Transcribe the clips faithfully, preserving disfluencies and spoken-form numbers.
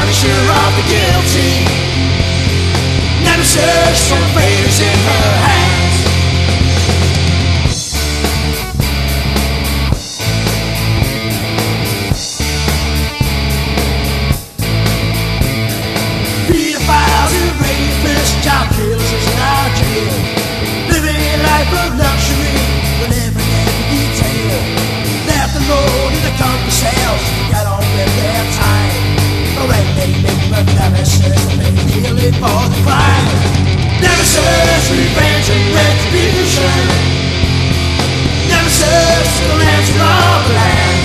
punisher of the guilty. Nemesis for fate in her hands. Pedophiles and rapists, child killers is in our jail, living a life of luxury with every every detail. Left alone in the concrete cells, got on with their time. Already they make the nemesis and they feel it for the crime. Nemesis, revenge and retribution. Nemesis, the ransom of the land.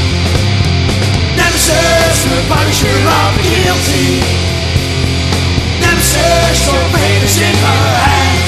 Nemesis, the punisher of the guilty. Nemesis, your fate is in her hands.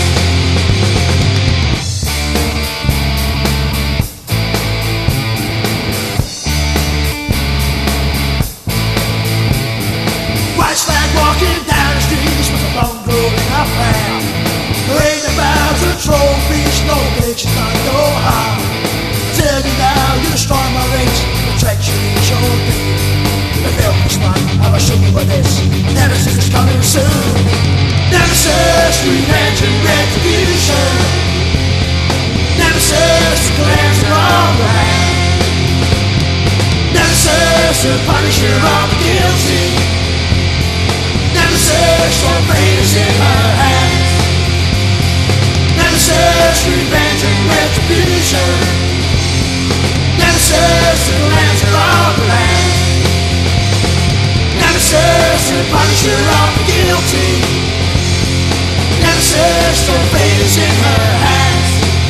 White flag walking down the streets with a long road in our path. There ain't about the trophies, no bitches on your heart. Tell you now, you destroy my race, the treachery is your deed. The film is fun, I'll show you what this. Nemesis is coming soon. Nemesis, revenge and retribution. Nemesis, the cleanser of the land. Nemesis, the punisher of the guilty. Nemesis, your fate is in her hands. Nemesis, revenge and retribution. Nemesis, the cleanser of the land. Nemesis, the punisher of the guilty. Nemesis, your fate is in her hands.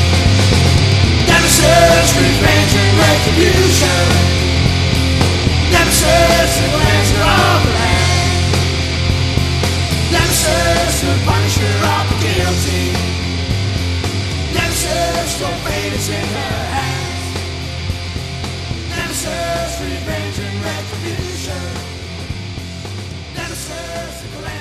Nemesis, revenge and retribution. Nemesis, the cleanser of the land. Nemesis, the punisher of the guilty. Nemesis, your fate is in her hands. Nemesis, revenge and retribution. Nemesis, the